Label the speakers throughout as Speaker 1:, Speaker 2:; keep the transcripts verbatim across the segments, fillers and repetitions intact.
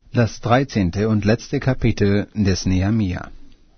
Speaker 1: Das dreizehnte und letzte Kapitel des Nehemia.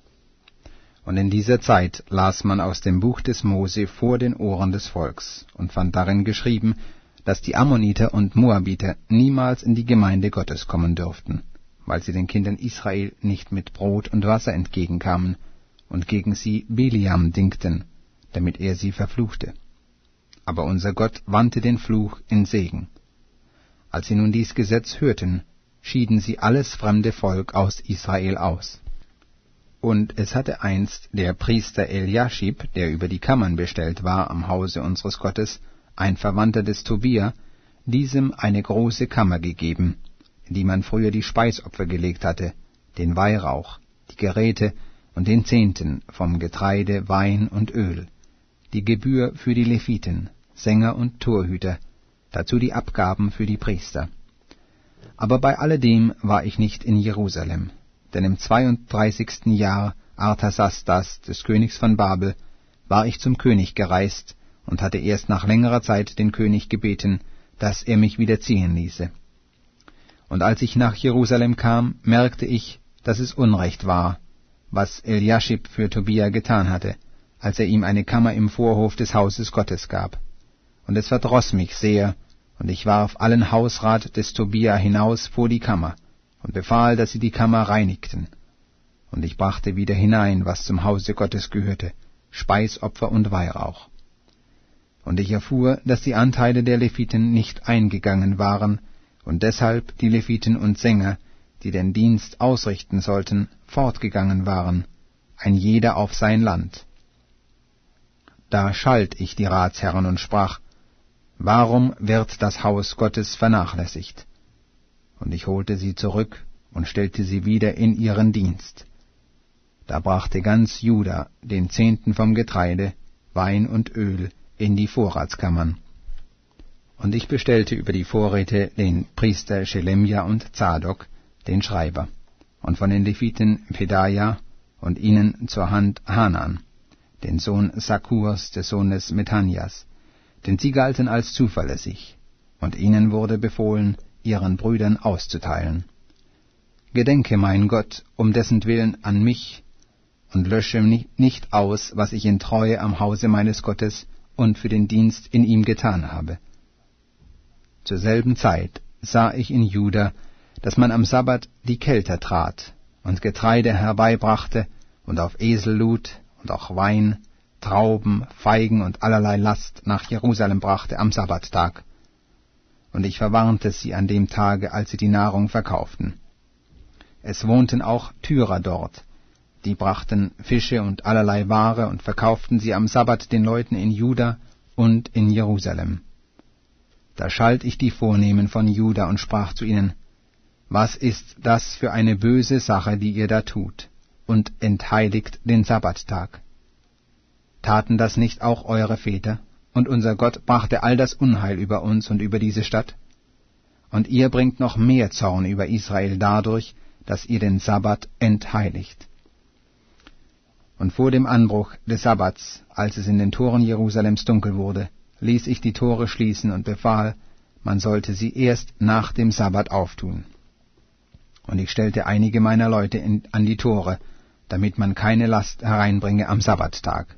Speaker 1: Und in dieser Zeit las man aus dem Buch des Mose vor den Ohren des Volks und fand darin geschrieben, dass die Ammoniter und Moabiter niemals in die Gemeinde Gottes kommen dürften, weil sie den Kindern Israel nicht mit Brot und Wasser entgegenkamen und gegen sie Biliam dingten, damit er sie verfluchte. Aber unser Gott wandte den Fluch in Segen. Als sie nun dies Gesetz hörten, schieden sie alles fremde Volk aus Israel aus. Und es hatte einst der Priester Eliaschib, der über die Kammern bestellt war am Hause unseres Gottes, ein Verwandter des Tobia, diesem eine große Kammer gegeben, in die man früher die Speisopfer gelegt hatte, den Weihrauch, die Geräte und den Zehnten vom Getreide, Wein und Öl, die Gebühr für die Leviten, Sänger und Torhüter, dazu die Abgaben für die Priester. Aber bei alledem war ich nicht in Jerusalem, denn im zweiunddreißigsten Jahr Artasastas, des Königs von Babel, war ich zum König gereist und hatte erst nach längerer Zeit den König gebeten, dass er mich wieder ziehen ließe. Und als ich nach Jerusalem kam, merkte ich, dass es Unrecht war, was Eliaschib für Tobia getan hatte, als er ihm eine Kammer im Vorhof des Hauses Gottes gab. Und es verdroß mich sehr, und ich warf allen Hausrat des Tobia hinaus vor die Kammer und befahl, dass sie die Kammer reinigten. Und ich brachte wieder hinein, was zum Hause Gottes gehörte, Speisopfer und Weihrauch. Und ich erfuhr, dass die Anteile der Leviten nicht eingegangen waren, und deshalb die Leviten und Sänger, die den Dienst ausrichten sollten, fortgegangen waren, ein jeder auf sein Land. Da schalt ich die Ratsherren und sprach: Warum wird das Haus Gottes vernachlässigt? Und ich holte sie zurück und stellte sie wieder in ihren Dienst. Da brachte ganz Juda den Zehnten vom Getreide, Wein und Öl in die Vorratskammern. Und ich bestellte über die Vorräte den Priester Schelemja und Zadok, den Schreiber, und von den Leviten Pedaja und ihnen zur Hand Hanan, den Sohn Sakkurs, des Sohnes Methanjas, denn sie galten als zuverlässig, und ihnen wurde befohlen, ihren Brüdern auszuteilen. Gedenke, mein Gott, um dessen Willen an mich, und lösche nicht aus, was ich in Treue am Hause meines Gottes und für den Dienst in ihm getan habe. Zur selben Zeit sah ich in Juda, dass man am Sabbat die Kelter trat und Getreide herbeibrachte und auf Esel lud und auch Wein, Trauben, Feigen und allerlei Last nach Jerusalem brachte am Sabbattag. Und ich verwarnte sie an dem Tage, als sie die Nahrung verkauften. Es wohnten auch Tyrer dort, die brachten Fische und allerlei Ware und verkauften sie am Sabbat den Leuten in Juda und in Jerusalem. Da schalt ich die Vornehmen von Juda und sprach zu ihnen: Was ist das für eine böse Sache, die ihr da tut, und entheiligt den Sabbattag? Taten das nicht auch eure Väter? Und unser Gott brachte all das Unheil über uns und über diese Stadt? Und ihr bringt noch mehr Zorn über Israel dadurch, dass ihr den Sabbat entheiligt. Und vor dem Anbruch des Sabbats, als es in den Toren Jerusalems dunkel wurde, ließ ich die Tore schließen und befahl, man sollte sie erst nach dem Sabbat auftun. Und ich stellte einige meiner Leute in, an die Tore, damit man keine Last hereinbringe am Sabbattag.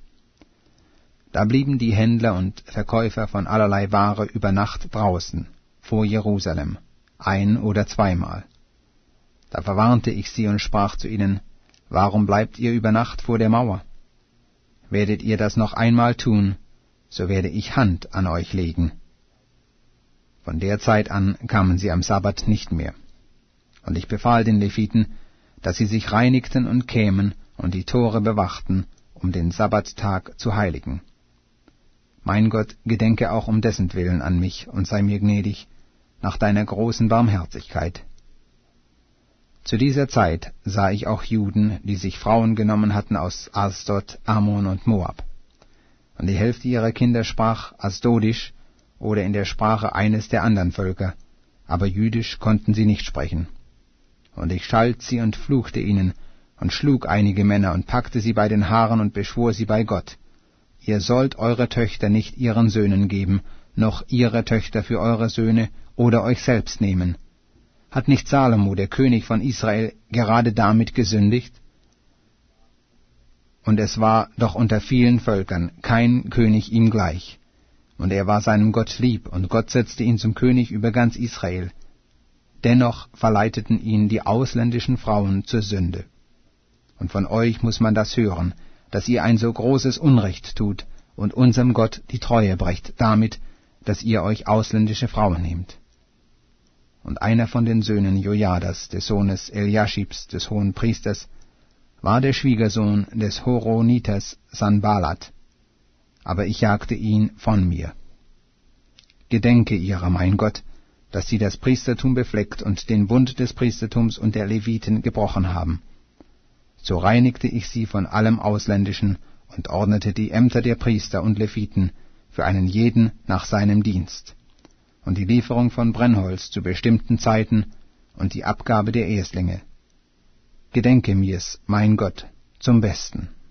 Speaker 1: Da blieben die Händler und Verkäufer von allerlei Ware über Nacht draußen, vor Jerusalem, ein- oder zweimal. Da verwarnte ich sie und sprach zu ihnen: Warum bleibt ihr über Nacht vor der Mauer? Werdet ihr das noch einmal tun, so werde ich Hand an euch legen. Von der Zeit an kamen sie am Sabbat nicht mehr. Und ich befahl den Leviten, dass sie sich reinigten und kämen und die Tore bewachten, um den Sabbattag zu heiligen. Mein Gott, gedenke auch um dessen Willen an mich und sei mir gnädig, nach deiner großen Barmherzigkeit. Zu dieser Zeit sah ich auch Juden, die sich Frauen genommen hatten aus Asdod, Ammon und Moab. Und die Hälfte ihrer Kinder sprach Asdodisch oder in der Sprache eines der anderen Völker, aber Jüdisch konnten sie nicht sprechen. Und ich schalt sie und fluchte ihnen und schlug einige Männer und packte sie bei den Haaren und beschwor sie bei Gott: Ihr sollt eure Töchter nicht ihren Söhnen geben, noch ihre Töchter für eure Söhne oder euch selbst nehmen. Hat nicht Salomo, der König von Israel, gerade damit gesündigt? Und es war doch unter vielen Völkern kein König ihm gleich. Und er war seinem Gott lieb, und Gott setzte ihn zum König über ganz Israel. Dennoch verleiteten ihn die ausländischen Frauen zur Sünde. Und von euch muss man das hören, dass ihr ein so großes Unrecht tut und unserem Gott die Treue brecht, damit, dass ihr euch ausländische Frauen nehmt. Und einer von den Söhnen Jojadas, des Sohnes Eliaschibs, des hohen Priesters, war der Schwiegersohn des Horoniters Sanballat, aber ich jagte ihn von mir. Gedenke ihrer, mein Gott, dass sie das Priestertum befleckt und den Bund des Priestertums und der Leviten gebrochen haben. So reinigte ich sie von allem Ausländischen und ordnete die Ämter der Priester und Leviten für einen jeden nach seinem Dienst, und die Lieferung von Brennholz zu bestimmten Zeiten und die Abgabe der Erstlinge. Gedenke mir's, mein Gott, zum Besten.